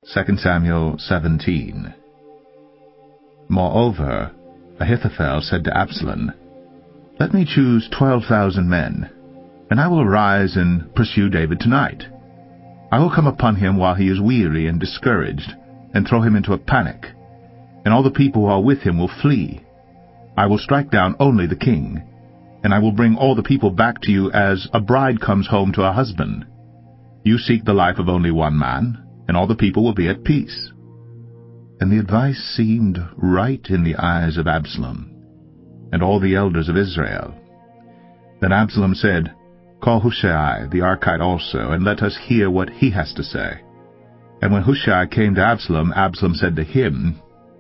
2 Samuel 17. Moreover, Ahithophel said to Absalom, Let me choose 12,000 men, and I will arise and pursue David tonight. I will come upon him while he is weary and discouraged, and throw him into a panic, and all the people who are with him will flee. I will strike down only the king, and I will bring all the people back to you as a bride comes home to her husband. You seek the life of only one man, and all the people will be at peace. And the advice seemed right in the eyes of Absalom, and all the elders of Israel. Then Absalom said, Call Hushai the Archite also, and let us hear what he has to say. And when Hushai came to Absalom, Absalom said to him,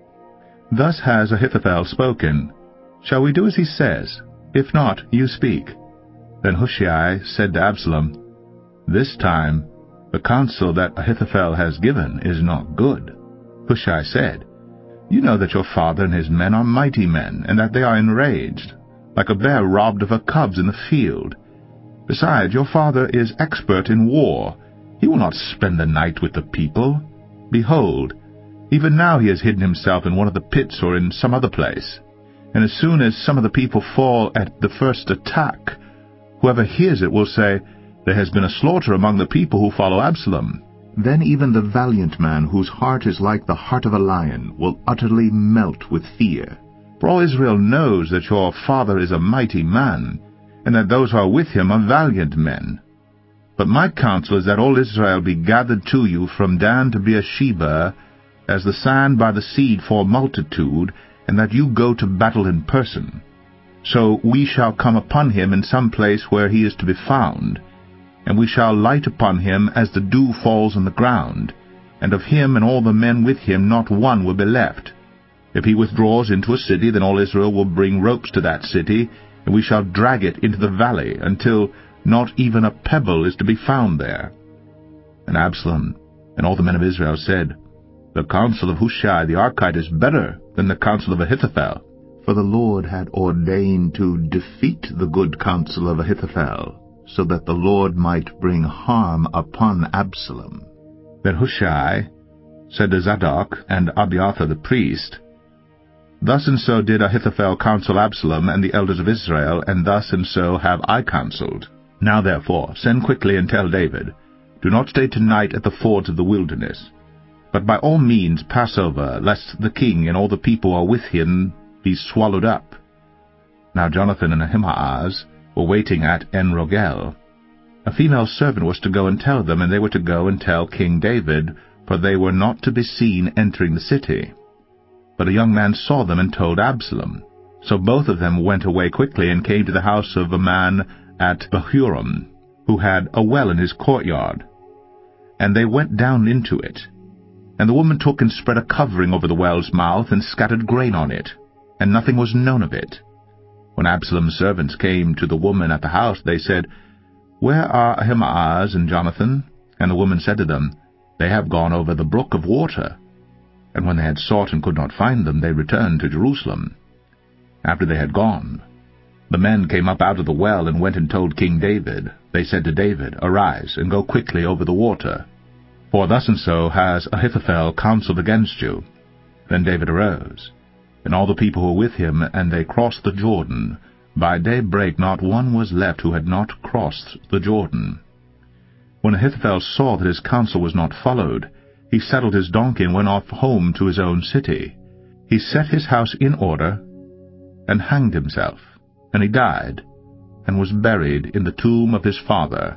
Thus has Ahithophel spoken. Shall we do as he says? If not, you speak. Then Hushai said to Absalom, This time the counsel that Ahithophel has given is not good. Hushai said, You know that your father and his men are mighty men, and that they are enraged, like a bear robbed of her cubs in the field. Besides, your father is expert in war. He will not spend the night with the people. Behold, even now he has hidden himself in one of the pits or in some other place. And as soon as some of the people fall at the first attack, whoever hears it will say, There has been a slaughter among the people who follow Absalom. Then even the valiant man, whose heart is like the heart of a lion, will utterly melt with fear. For all Israel knows that your father is a mighty man, and that those who are with him are valiant men. But my counsel is that all Israel be gathered to you from Dan to Beersheba, as the sand by the sea for multitude, and that you go to battle in person. So we shall come upon him in some place where he is to be found, and we shall light upon him as the dew falls on the ground, and of him and all the men with him not one will be left. If he withdraws into a city, then all Israel will bring ropes to that city, and we shall drag it into the valley, until not even a pebble is to be found there. And Absalom and all the men of Israel said, The counsel of Hushai the Archite is better than the counsel of Ahithophel. For the Lord had ordained to defeat the good counsel of Ahithophel, so that the Lord might bring harm upon Absalom. Then Hushai said to Zadok and Abiathar the priest, Thus and so did Ahithophel counsel Absalom and the elders of Israel, and thus and so have I counseled. Now therefore send quickly and tell David, Do not stay tonight at the fords of the wilderness, but by all means pass over, lest the king and all the people who are with him be swallowed up. Now Jonathan and Ahimaaz were waiting at En-Rogel. A female servant was to go and tell them, and they were to go and tell King David, for they were not to be seen entering the city. But a young man saw them and told Absalom. So both of them went away quickly and came to the house of a man at Bahurim, who had a well in his courtyard. And they went down into it. And the woman took and spread a covering over the well's mouth and scattered grain on it, and nothing was known of it. When Absalom's servants came to the woman at the house, they said, Where are Ahimaaz and Jonathan? And the woman said to them, They have gone over the brook of water. And when they had sought and could not find them, they returned to Jerusalem. After they had gone, the men came up out of the well and went and told King David. They said to David, Arise, and go quickly over the water, for thus and so has Ahithophel counseled against you. Then David arose, and all the people who were with him, and they crossed the Jordan. By daybreak not one was left who had not crossed the Jordan. When Ahithophel saw that his counsel was not followed, he saddled his donkey and went off home to his own city. He set his house in order, and hanged himself, and he died, and was buried in the tomb of his father.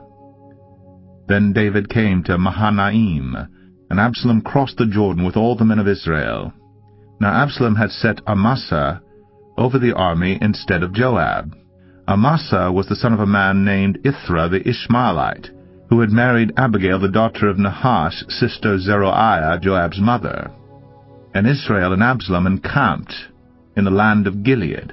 Then David came to Mahanaim, and Absalom crossed the Jordan with all the men of Israel. Now Absalom had set Amasa over the army instead of Joab. Amasa was the son of a man named Ithra the Ishmaelite, who had married Abigail the daughter of Nahash, sister Zeruiah, Joab's mother. And Israel and Absalom encamped in the land of Gilead.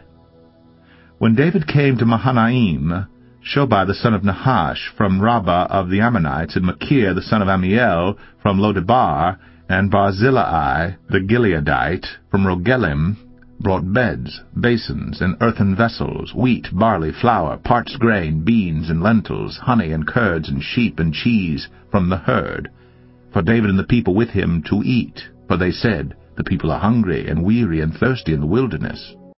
When David came to Mahanaim, Shobai the son of Nahash from Rabbah of the Ammonites, and Machir the son of Amiel from Lodebar, and Barzillai the Gileadite from Rogelim, brought beds, basins, and earthen vessels, wheat, barley, flour, parched grain, beans, and lentils, honey, and curds, and sheep, and cheese from the herd. for David and the people with him to eat, for they said, The people are hungry and weary and thirsty in the wilderness.